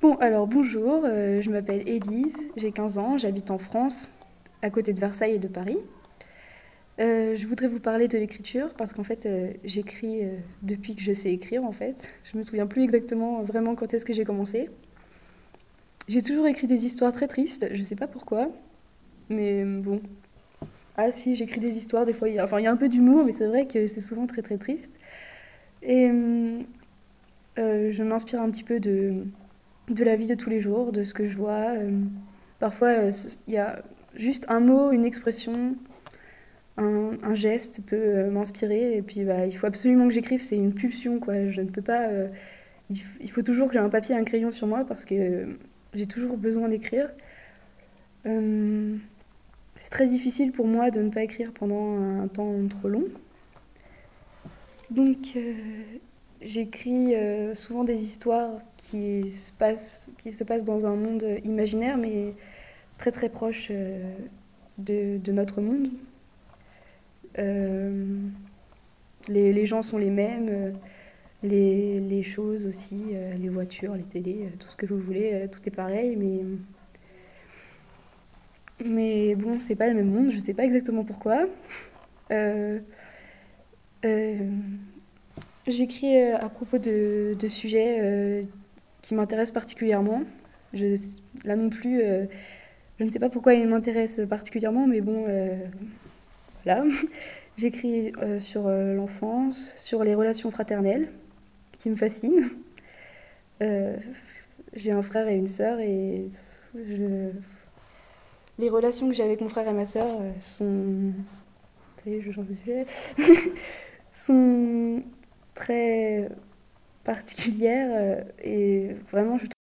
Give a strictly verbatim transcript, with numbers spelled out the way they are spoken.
Bon, alors bonjour, euh, je m'appelle Élise, j'ai quinze ans, j'habite en France, à côté de Versailles et de Paris. Euh, je voudrais vous parler de l'écriture parce qu'en fait, euh, j'écris euh, depuis que je sais écrire en fait. Je me souviens plus exactement euh, vraiment quand est-ce que j'ai commencé. J'ai toujours écrit des histoires très tristes, je sais pas pourquoi, mais euh, bon. Ah si, j'écris des histoires, des fois, il y a, enfin il y a un peu d'humour, mais c'est vrai que c'est souvent très très triste. Et euh, euh, je m'inspire un petit peu de, de la vie de tous les jours, de ce que je vois. euh, Parfois, euh, il y a juste un mot, une expression, un, un geste peut euh, m'inspirer. Et puis, bah, il faut absolument que j'écrive. C'est une pulsion, quoi. Je ne peux pas. euh, il, f- il faut toujours que j'ai un papier et un crayon sur moi parce que euh, j'ai toujours besoin d'écrire. Euh, c'est très difficile pour moi de ne pas écrire pendant un temps trop long. Donc, euh, j'écris euh, souvent des histoires qui se passent, qui se passent dans un monde imaginaire, mais très très proche euh, de, de notre monde. Euh, les, les gens sont les mêmes, euh, les, les choses aussi, euh, les voitures, les télés, euh, tout ce que vous voulez, euh, tout est pareil, mais, mais bon, c'est pas le même monde, je sais pas exactement pourquoi. Euh, euh, J'écris euh, à propos de, de sujets euh, qui m'intéressent particulièrement. Je, là non plus, euh, je ne sais pas pourquoi ils m'intéressent particulièrement, mais bon, euh, voilà. J'écris euh, sur euh, l'enfance, sur les relations fraternelles, qui me fascinent. Euh, j'ai un frère et une sœur et je- les relations que j'ai avec mon frère et ma sœur euh, sont... Ça y est, je change de sujet. Sont très particulières euh, et vraiment je